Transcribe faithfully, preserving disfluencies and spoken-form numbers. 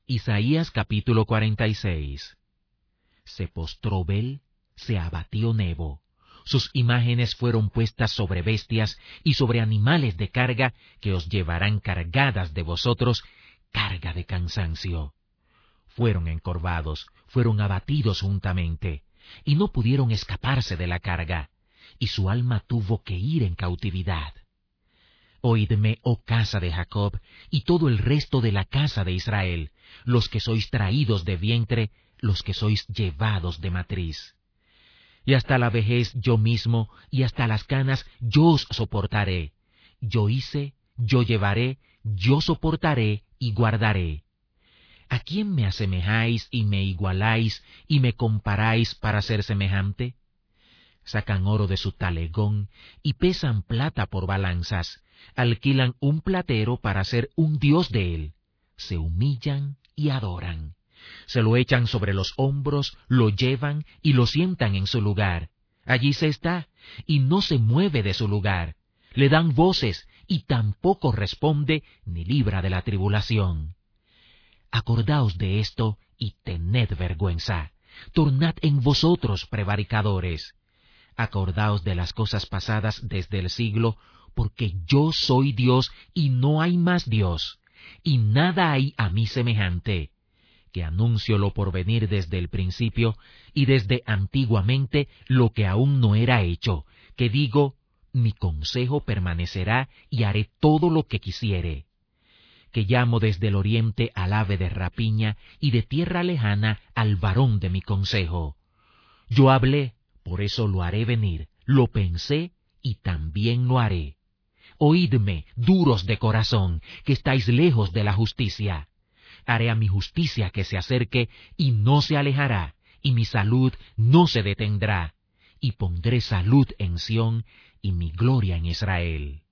Isaías capítulo cuarenta y seis. Se postró Bel, se abatió Nebo. Sus imágenes fueron puestas sobre bestias y sobre animales de carga que os llevarán cargadas de vosotros, carga de cansancio. Fueron encorvados, fueron abatidos juntamente, y no pudieron escaparse de la carga, y su alma tuvo que ir en cautividad. Oídme, oh casa de Jacob, y todo el resto de la casa de Israel, los que sois traídos de vientre, los que sois llevados de matriz. Y hasta la vejez yo mismo, y hasta las canas yo os soportaré. Yo hice, yo llevaré, yo soportaré y guardaré. ¿A quién me asemejáis y me igualáis y me comparáis para ser semejante? Sacan oro de su talegón y pesan plata por balanzas. Alquilan un platero para ser un dios de él. Se humillan y adoran. Se lo echan sobre los hombros, lo llevan y lo sientan en su lugar. Allí se está, y no se mueve de su lugar. Le dan voces, y tampoco responde ni libra de la tribulación. Acordaos de esto, y tened vergüenza. Tornad en vosotros prevaricadores. Acordaos de las cosas pasadas desde el siglo, porque yo soy Dios y no hay más Dios, y nada hay a mí semejante, que anuncio lo por venir desde el principio y desde antiguamente lo que aún no era hecho, que digo, mi consejo permanecerá y haré todo lo que quisiere, que llamo desde el oriente al ave de rapiña y de tierra lejana al varón de mi consejo. Yo hablé, por eso lo haré venir, lo pensé y también lo haré. Oídme, duros de corazón, que estáis lejos de la justicia. Haré a mi justicia que se acerque y no se alejará, y mi salud no se detendrá. Y pondré salud en Sión y mi gloria en Israel.